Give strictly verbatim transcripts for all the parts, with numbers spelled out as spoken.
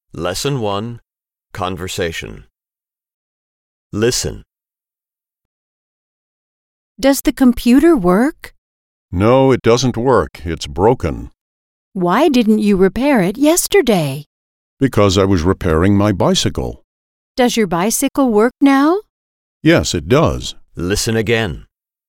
Lesson one, Conversation. Listen. Does the computer work? No, it doesn't work. It's broken. Why didn't you repair it yesterday? Because I was repairing my bicycle. Does your bicycle work now? Yes, it does. Listen again.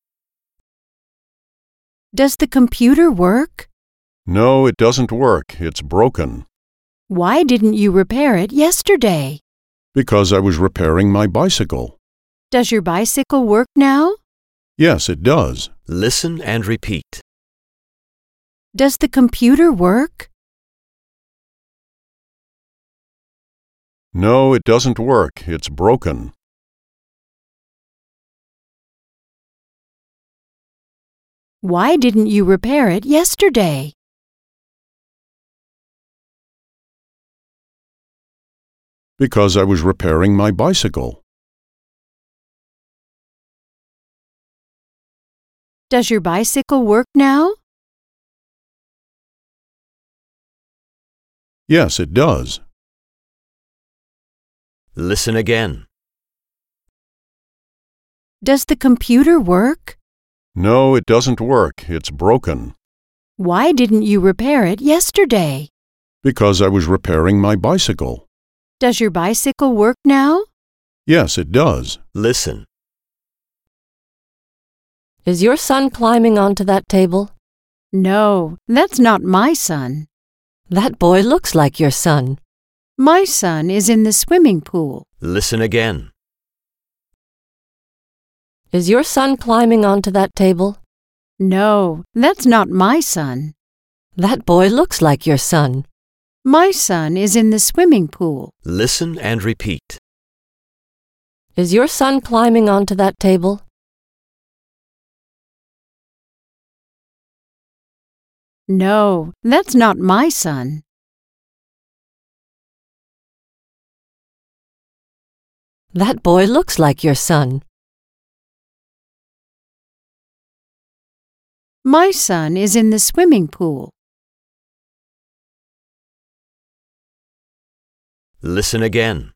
Does the computer work? No, it doesn't work. It's broken. Why didn't you repair it yesterday? Because I was repairing my bicycle. Does your bicycle work now? Yes, it does. Listen and repeat. Does the computer work? No, it doesn't work. It's broken. Why didn't you repair it yesterday? Because I was repairing my bicycle. Does your bicycle work now? Yes, it does. Listen again. Does the computer work? No, it doesn't work. It's broken. Why didn't you repair it yesterday? Because I was repairing my bicycle. Does your bicycle work now? Yes, it does. Listen. Is your son climbing onto that table? No, that's not my son. That boy looks like your son. My son is in the swimming pool. Listen again. Is your son climbing onto that table? No, that's not my son. That boy looks like your son. My son is in the swimming pool. Listen and repeat. Is your son climbing onto that table? No, that's not my son. That boy looks like your son. My son is in the swimming pool. Listen again.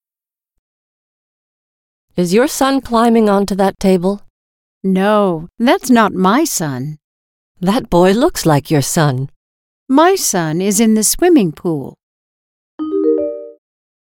Is your son climbing onto that table? No, that's not my son. That boy looks like your son. My son is in the swimming pool.